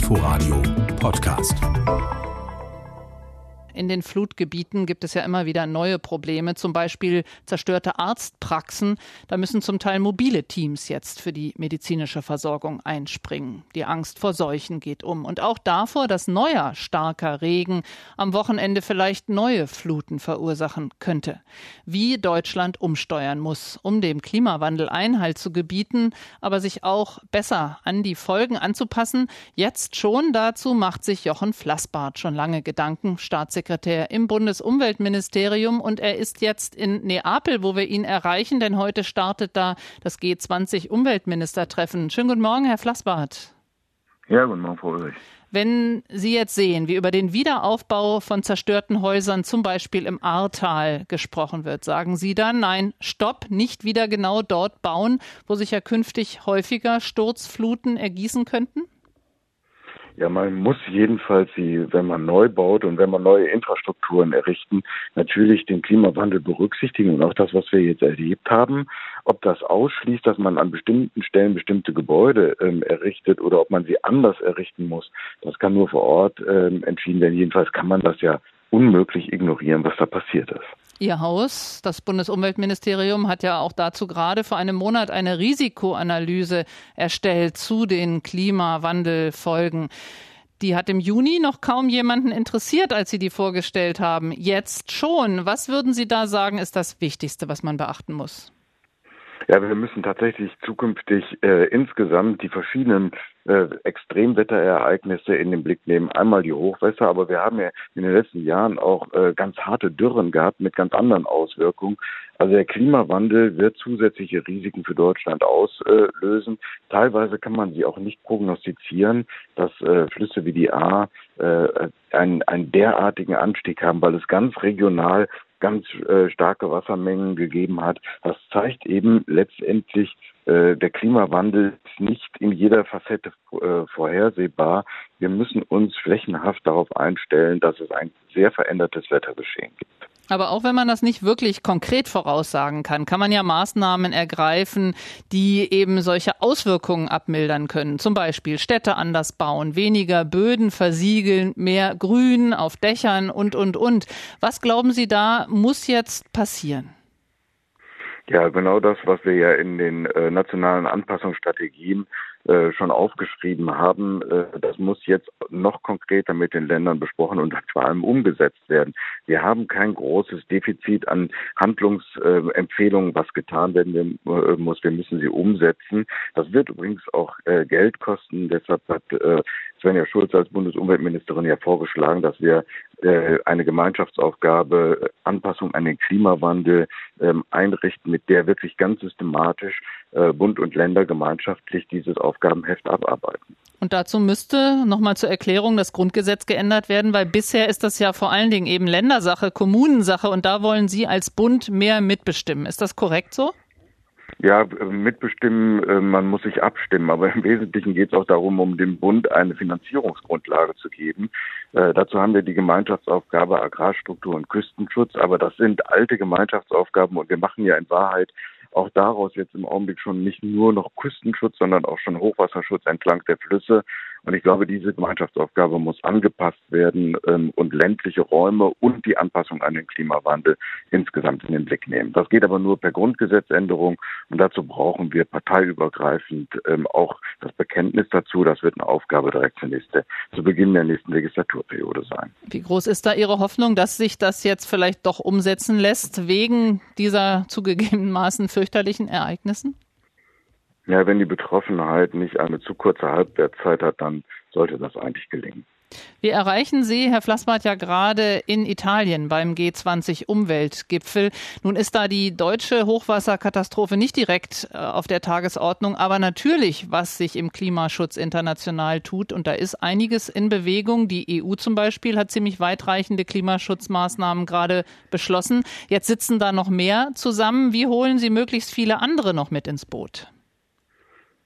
Inforadio Podcast. In den Flutgebieten gibt es ja immer wieder neue Probleme, zum Beispiel zerstörte Arztpraxen. Da müssen zum Teil mobile Teams jetzt für die medizinische Versorgung einspringen. Die Angst vor Seuchen geht um und auch davor, dass neuer starker Regen am Wochenende vielleicht neue Fluten verursachen könnte. Wie Deutschland umsteuern muss, um dem Klimawandel Einhalt zu gebieten, aber sich auch besser an die Folgen anzupassen. Jetzt schon dazu macht sich Jochen Flassbart schon lange Gedanken, Staatssekretär im Bundesumweltministerium, und er ist jetzt in Neapel, wo wir ihn erreichen, denn heute startet da das G20-Umweltministertreffen. Schönen guten Morgen, Herr Flassbart. Ja, guten Morgen, Frau Ulrich. Wenn Sie jetzt sehen, wie über den Wiederaufbau von zerstörten Häusern zum Beispiel im Ahrtal gesprochen wird, sagen Sie dann, nein, stopp, nicht wieder genau dort bauen, wo sich ja künftig häufiger Sturzfluten ergießen könnten? Ja, man muss jedenfalls, wenn man neu baut und wenn man neue Infrastrukturen errichten, natürlich den Klimawandel berücksichtigen und auch das, was wir jetzt erlebt haben. Ob das ausschließt, dass man an bestimmten Stellen bestimmte Gebäude errichtet oder ob man sie anders errichten muss, das kann nur vor Ort entschieden werden. Jedenfalls kann man das ja unmöglich ignorieren, was da passiert ist. Ihr Haus, das Bundesumweltministerium, hat ja auch dazu gerade vor einem Monat eine Risikoanalyse erstellt zu den Klimawandelfolgen. Die hat im Juni noch kaum jemanden interessiert, als Sie die vorgestellt haben. Jetzt schon. Was würden Sie da sagen, ist das Wichtigste, was man beachten muss? Ja, wir müssen tatsächlich zukünftig insgesamt die verschiedenen Extremwetterereignisse in den Blick nehmen. Einmal die Hochwässer, aber wir haben ja in den letzten Jahren auch ganz harte Dürren gehabt mit ganz anderen Auswirkungen. Also der Klimawandel wird zusätzliche Risiken für Deutschland auslösen. Teilweise kann man sie auch nicht prognostizieren, dass Flüsse wie die Ahr einen derartigen Anstieg haben, weil es ganz regional ganz starke Wassermengen gegeben hat. Das zeigt eben letztendlich, der Klimawandel ist nicht in jeder Facette vorhersehbar. Wir müssen uns flächenhaft darauf einstellen, dass es ein sehr verändertes Wettergeschehen gibt. Aber auch wenn man das nicht wirklich konkret voraussagen kann man ja Maßnahmen ergreifen, die eben solche Auswirkungen abmildern können. Zum Beispiel Städte anders bauen, weniger Böden versiegeln, mehr Grün auf Dächern und. Was glauben Sie, da muss jetzt passieren? Ja, genau das, was wir ja in den nationalen Anpassungsstrategien schon aufgeschrieben haben, das muss jetzt noch konkreter mit den Ländern besprochen und vor allem umgesetzt werden. Wir haben kein großes Defizit an Handlungsempfehlungen, was getan werden muss. Wir müssen sie umsetzen. Das wird übrigens auch Geld kosten. Deshalb hat Svenja Schulze als Bundesumweltministerin ja vorgeschlagen, dass wir eine Gemeinschaftsaufgabe Anpassung an den Klimawandel einrichten, mit der wirklich ganz systematisch Bund und Länder gemeinschaftlich dieses Aufgabenheft abarbeiten. Und dazu müsste, nochmal zur Erklärung, das Grundgesetz geändert werden, weil bisher ist das ja vor allen Dingen eben Ländersache, Kommunensache, und da wollen Sie als Bund mehr mitbestimmen. Ist das korrekt so? Ja, mitbestimmen, man muss sich abstimmen, aber im Wesentlichen geht es auch darum, um dem Bund eine Finanzierungsgrundlage zu geben. Dazu haben wir die Gemeinschaftsaufgabe Agrarstruktur und Küstenschutz, aber das sind alte Gemeinschaftsaufgaben und wir machen ja in Wahrheit auch daraus jetzt im Augenblick schon nicht nur noch Küstenschutz, sondern auch schon Hochwasserschutz entlang der Flüsse. Und ich glaube, diese Gemeinschaftsaufgabe muss angepasst werden und ländliche Räume und die Anpassung an den Klimawandel insgesamt in den Blick nehmen. Das geht aber nur per Grundgesetzänderung und dazu brauchen wir parteiübergreifend auch das Bekenntnis dazu. Das wird eine Aufgabe direkt zu Beginn der nächsten Legislaturperiode sein. Wie groß ist da Ihre Hoffnung, dass sich das jetzt vielleicht doch umsetzen lässt, wegen dieser zugegebenermaßen fürchterlichen Ereignissen? Ja, wenn die Betroffenheit nicht eine zu kurze Halbwertszeit hat, dann sollte das eigentlich gelingen. Wir erreichen Sie, Herr Flassbart, ja gerade in Italien beim G20-Umweltgipfel. Nun ist da die deutsche Hochwasserkatastrophe nicht direkt auf der Tagesordnung, aber natürlich, was sich im Klimaschutz international tut. Und da ist einiges in Bewegung. Die EU zum Beispiel hat ziemlich weitreichende Klimaschutzmaßnahmen gerade beschlossen. Jetzt sitzen da noch mehr zusammen. Wie holen Sie möglichst viele andere noch mit ins Boot?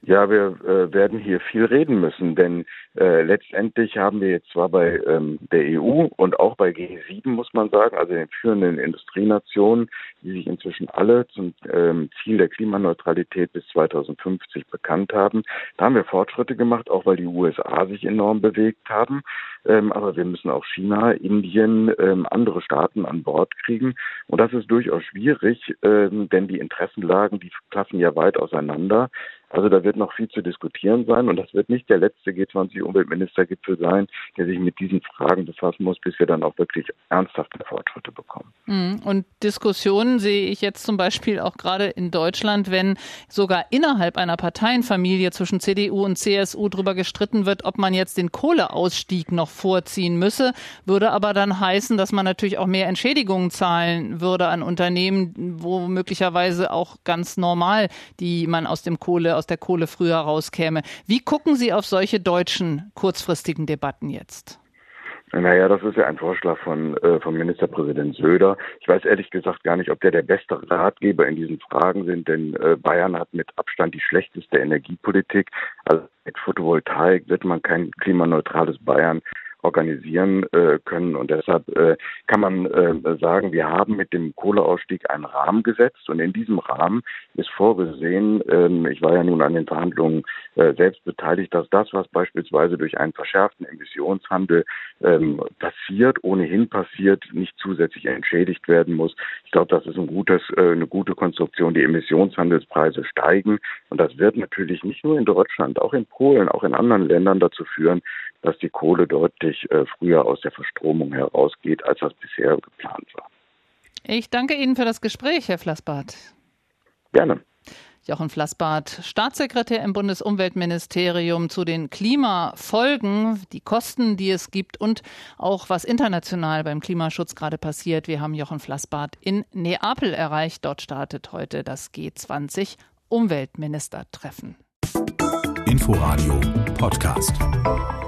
Ja, wir werden hier viel reden müssen, denn letztendlich haben wir jetzt zwar bei der EU und auch bei G7, muss man sagen, also den führenden Industrienationen, die sich inzwischen alle zum Ziel der Klimaneutralität bis 2050 bekannt haben, da haben wir Fortschritte gemacht, auch weil die USA sich enorm bewegt haben. Aber wir müssen auch China, Indien, andere Staaten an Bord kriegen. Und das ist durchaus schwierig, denn die Interessenlagen, die klaffen ja weit auseinander. Also da wird noch viel zu diskutieren sein und das wird nicht der letzte G20-Umweltministergipfel sein, der sich mit diesen Fragen befassen muss, bis wir dann auch wirklich ernsthafte Fortschritte bekommen. Und Diskussionen sehe ich jetzt zum Beispiel auch gerade in Deutschland, wenn sogar innerhalb einer Parteienfamilie zwischen CDU und CSU darüber gestritten wird, ob man jetzt den Kohleausstieg noch vorziehen müsse, würde aber dann heißen, dass man natürlich auch mehr Entschädigungen zahlen würde an Unternehmen, wo möglicherweise auch ganz normal die man aus der Kohle früher rauskäme. Wie gucken Sie auf solche deutschen kurzfristigen Debatten jetzt? Naja, das ist ja ein Vorschlag von Ministerpräsident Söder. Ich weiß ehrlich gesagt gar nicht, ob der beste Ratgeber in diesen Fragen sind, denn Bayern hat mit Abstand die schlechteste Energiepolitik. Also mit Photovoltaik wird man kein klimaneutrales Bayern organisieren können. Und deshalb kann man sagen, wir haben mit dem Kohleausstieg einen Rahmen gesetzt und in diesem Rahmen ist vorgesehen, ich war ja nun an den Verhandlungen selbst beteiligt, dass das, was beispielsweise durch einen verschärften Emissionshandel ohnehin passiert, nicht zusätzlich entschädigt werden muss. Ich glaube, das ist eine gute Konstruktion. Die Emissionshandelspreise steigen und das wird natürlich nicht nur in Deutschland, auch in Polen, auch in anderen Ländern dazu führen, dass die Kohle deutlich früher aus der Verstromung herausgeht, als das bisher geplant war. Ich danke Ihnen für das Gespräch, Herr Flassbart. Gerne. Jochen Flassbart, Staatssekretär im Bundesumweltministerium zu den Klimafolgen, die Kosten, die es gibt und auch was international beim Klimaschutz gerade passiert. Wir haben Jochen Flassbart in Neapel erreicht. Dort startet heute das G20-Umweltministertreffen. Inforadio Podcast.